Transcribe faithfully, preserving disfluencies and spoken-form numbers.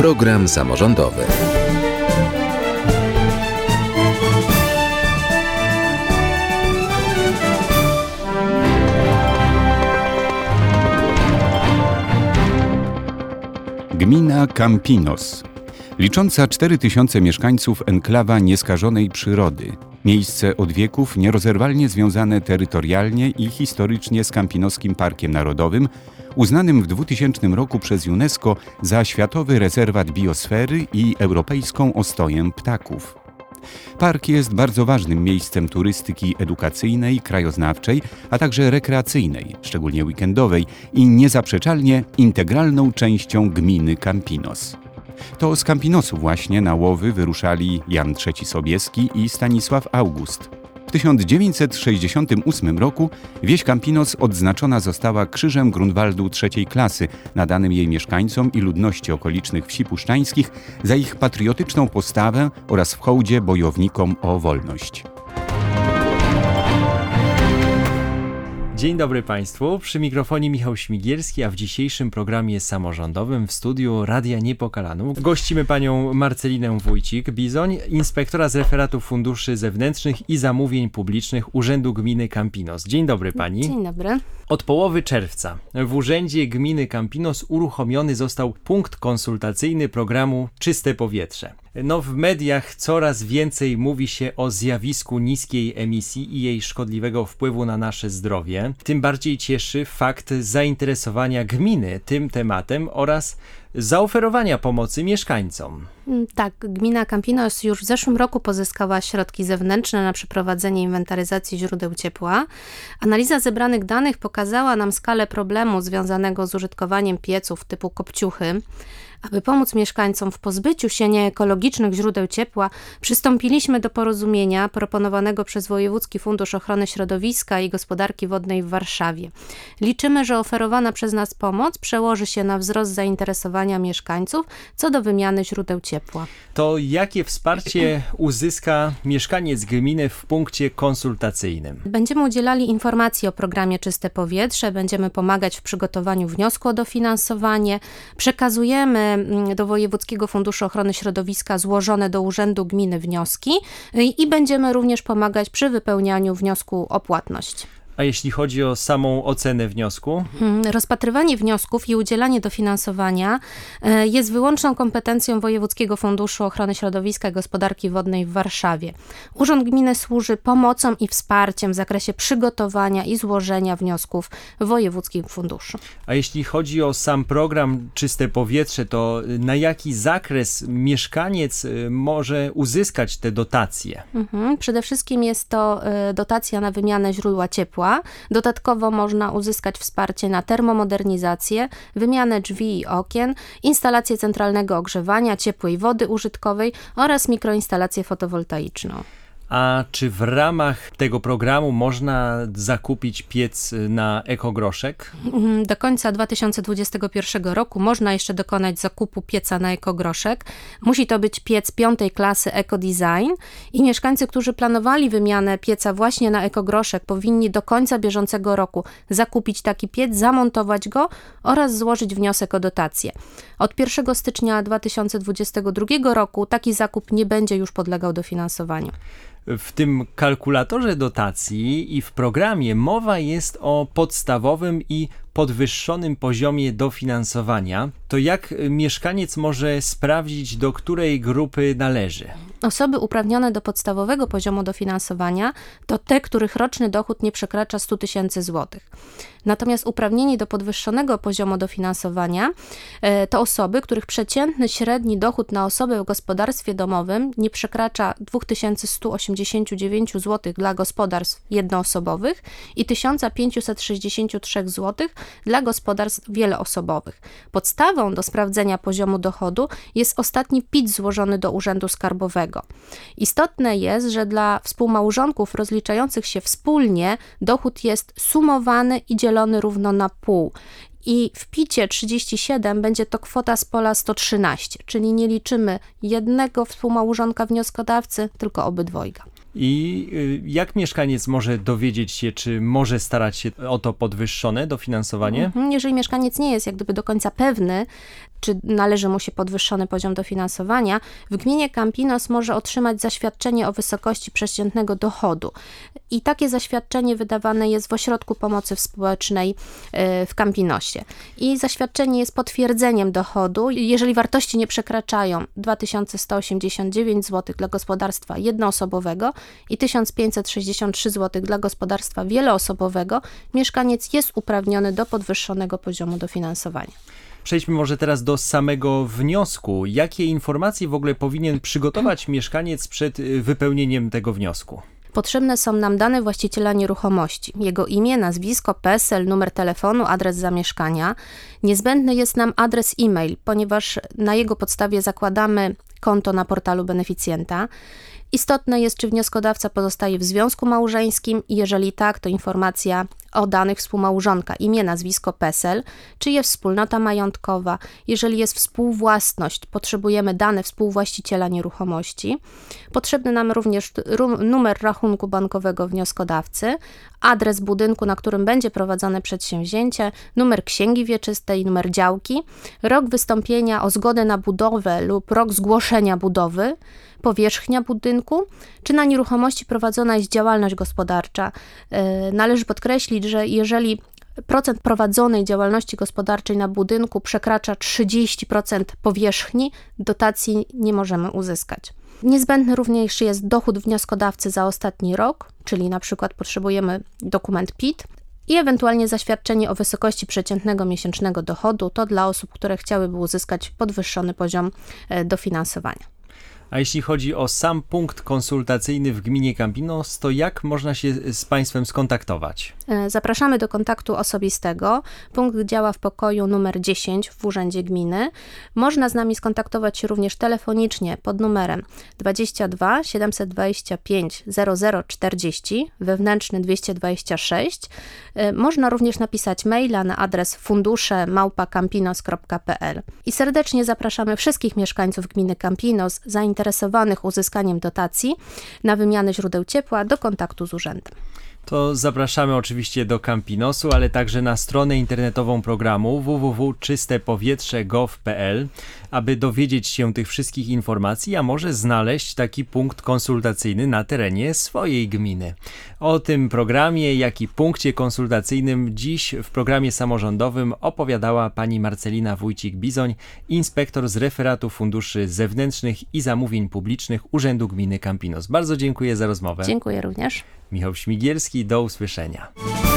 Program samorządowy. Gmina Campinos. Licząca cztery tysiące mieszkańców enklawa nieskażonej przyrody. Miejsce od wieków nierozerwalnie związane terytorialnie i historycznie z Campinoskim Parkiem Narodowym, uznanym w dwutysięcznym roku przez UNESCO za Światowy Rezerwat Biosfery i Europejską Ostoję Ptaków. Park jest bardzo ważnym miejscem turystyki edukacyjnej, krajoznawczej, a także rekreacyjnej, szczególnie weekendowej i niezaprzeczalnie integralną częścią gminy Campinos. To z Campinosu właśnie na łowy wyruszali Jan trzeci Sobieski i Stanisław August. W tysiąc dziewięćset sześćdziesiątym ósmym roku wieś Campinos odznaczona została Krzyżem Grunwaldu trzeciej klasy, nadanym jej mieszkańcom i ludności okolicznych wsi puszczańskich za ich patriotyczną postawę oraz w hołdzie bojownikom o wolność. Dzień dobry Państwu, przy mikrofonie Michał Śmigierski, a w dzisiejszym programie samorządowym w studiu Radia Niepokalanów gościmy panią Marcelinę Wójcik-Bizoń, inspektora z referatu funduszy zewnętrznych i zamówień publicznych Urzędu Gminy Campinos. Dzień dobry pani. Dzień dobry. Od połowy czerwca w Urzędzie Gminy Campinos uruchomiony został punkt konsultacyjny programu Czyste Powietrze. No, w mediach coraz więcej mówi się o zjawisku niskiej emisji i jej szkodliwego wpływu na nasze zdrowie. Tym bardziej cieszy fakt zainteresowania gminy tym tematem oraz zaoferowania pomocy mieszkańcom. Tak, gmina Campinos już w zeszłym roku pozyskała środki zewnętrzne na przeprowadzenie inwentaryzacji źródeł ciepła. Analiza zebranych danych pokazała nam skalę problemu związanego z użytkowaniem pieców typu kopciuchy. Aby pomóc mieszkańcom w pozbyciu się nieekologicznych źródeł ciepła, przystąpiliśmy do porozumienia proponowanego przez Wojewódzki Fundusz Ochrony Środowiska i Gospodarki Wodnej w Warszawie. Liczymy, że oferowana przez nas pomoc przełoży się na wzrost zainteresowania mieszkańców co do wymiany źródeł ciepła. To jakie wsparcie uzyska mieszkaniec gminy w punkcie konsultacyjnym? Będziemy udzielali informacji o programie Czyste Powietrze, będziemy pomagać w przygotowaniu wniosku o dofinansowanie, przekazujemy do Wojewódzkiego Funduszu Ochrony Środowiska złożone do Urzędu Gminy wnioski i będziemy również pomagać przy wypełnianiu wniosku o płatność. A jeśli chodzi o samą ocenę wniosku? Rozpatrywanie wniosków i udzielanie dofinansowania jest wyłączną kompetencją Wojewódzkiego Funduszu Ochrony Środowiska i Gospodarki Wodnej w Warszawie. Urząd Gminy służy pomocą i wsparciem w zakresie przygotowania i złożenia wniosków w Wojewódzkim Funduszu. A jeśli chodzi o sam program Czyste Powietrze, to na jaki zakres mieszkaniec może uzyskać te dotacje? Mhm. Przede wszystkim jest to dotacja na wymianę źródła ciepła. Dodatkowo można uzyskać wsparcie na termomodernizację, wymianę drzwi i okien, instalację centralnego ogrzewania, ciepłej wody użytkowej oraz mikroinstalację fotowoltaiczną. A czy w ramach tego programu można zakupić piec na ekogroszek? Do końca dwa tysiące dwudziestego pierwszego roku można jeszcze dokonać zakupu pieca na ekogroszek. Musi to być piec piątej klasy EcoDesign i mieszkańcy, którzy planowali wymianę pieca właśnie na ekogroszek, powinni do końca bieżącego roku zakupić taki piec, zamontować go oraz złożyć wniosek o dotację. Od pierwszego stycznia dwa tysiące dwudziestego drugiego roku taki zakup nie będzie już podlegał dofinansowaniu. W tym kalkulatorze dotacji i w programie mowa jest o podstawowym i podwyższonym poziomie dofinansowania. To jak mieszkaniec może sprawdzić, do której grupy należy? Osoby uprawnione do podstawowego poziomu dofinansowania to te, których roczny dochód nie przekracza stu tysięcy złotych. Natomiast uprawnieni do podwyższonego poziomu dofinansowania to osoby, których przeciętny średni dochód na osobę w gospodarstwie domowym nie przekracza dwa tysiące sto osiemdziesiąt dziewięć złotych dla gospodarstw jednoosobowych i tysiąc pięćset sześćdziesiąt trzy złotych dla gospodarstw wieloosobowych. Podstawą do sprawdzenia poziomu dochodu jest ostatni P I T złożony do Urzędu Skarbowego. Istotne jest, że dla współmałżonków rozliczających się wspólnie dochód jest sumowany i dzielony równo na pół. I w picie trzydzieści siedem będzie to kwota z pola sto trzynaście, czyli nie liczymy jednego współmałżonka wnioskodawcy, tylko obydwojga. I jak mieszkaniec może dowiedzieć się, czy może starać się o to podwyższone dofinansowanie? Jeżeli mieszkaniec nie jest jak gdyby do końca pewny, czy należy mu się podwyższony poziom dofinansowania, w gminie Campinos może otrzymać zaświadczenie o wysokości przeciętnego dochodu. I takie zaświadczenie wydawane jest w Ośrodku Pomocy Społecznej w Campinosie. I zaświadczenie jest potwierdzeniem dochodu, jeżeli wartości nie przekraczają dwa tysiące sto osiemdziesiąt dziewięć złotych dla gospodarstwa jednoosobowego i tysiąc pięćset sześćdziesiąt trzy złotych dla gospodarstwa wieloosobowego, mieszkaniec jest uprawniony do podwyższonego poziomu dofinansowania. Przejdźmy może teraz do samego wniosku. Jakie informacje w ogóle powinien przygotować mieszkaniec przed wypełnieniem tego wniosku? Potrzebne są nam dane właściciela nieruchomości. Jego imię, nazwisko, P E S E L, numer telefonu, adres zamieszkania. Niezbędny jest nam adres e-mail, ponieważ na jego podstawie zakładamy konto na portalu beneficjenta. Istotne jest, czy wnioskodawca pozostaje w związku małżeńskim i jeżeli tak, to informacja o danych współmałżonka, imię, nazwisko, P E S E L, czy jest wspólnota majątkowa. Jeżeli jest współwłasność, potrzebujemy dane współwłaściciela nieruchomości. Potrzebny nam również numer rachunku bankowego wnioskodawcy, adres budynku, na którym będzie prowadzone przedsięwzięcie, numer księgi wieczystej, numer działki, rok wystąpienia o zgodę na budowę lub rok zgłoszenia budowy, powierzchnia budynku, czy na nieruchomości prowadzona jest działalność gospodarcza. Należy podkreślić, że jeżeli procent prowadzonej działalności gospodarczej na budynku przekracza trzydzieści procent powierzchni, dotacji nie możemy uzyskać. Niezbędny również jest dochód wnioskodawcy za ostatni rok, czyli na przykład potrzebujemy dokument P I T i ewentualnie zaświadczenie o wysokości przeciętnego miesięcznego dochodu. To dla osób, które chciałyby uzyskać podwyższony poziom dofinansowania. A jeśli chodzi o sam punkt konsultacyjny w gminie Campinos, to jak można się z Państwem skontaktować? Zapraszamy do kontaktu osobistego. Punkt działa w pokoju numer dziesięć w Urzędzie Gminy. Można z nami skontaktować się również telefonicznie pod numerem dwadzieścia dwa siedemset dwadzieścia pięć zero zero czterdzieści, wewnętrzny dwieście dwadzieścia sześć. Można również napisać maila na adres fundusze małpa campinos kropka p l. I serdecznie zapraszamy wszystkich mieszkańców gminy Campinos zainteresowanych uzyskaniem dotacji na wymianę źródeł ciepła do kontaktu z urzędem. To zapraszamy oczywiście do Campinosu, ale także na stronę internetową programu w w w kropka czyste powietrze kropka gov kropka p l, aby dowiedzieć się tych wszystkich informacji, a może znaleźć taki punkt konsultacyjny na terenie swojej gminy. O tym programie, jak i punkcie konsultacyjnym dziś w programie samorządowym opowiadała pani Marcelina Wójcik-Bizoń, inspektor z referatu funduszy zewnętrznych i zamówień publicznych Urzędu Gminy Campinos. Bardzo dziękuję za rozmowę. Dziękuję również. Michał Śmigielski, do usłyszenia.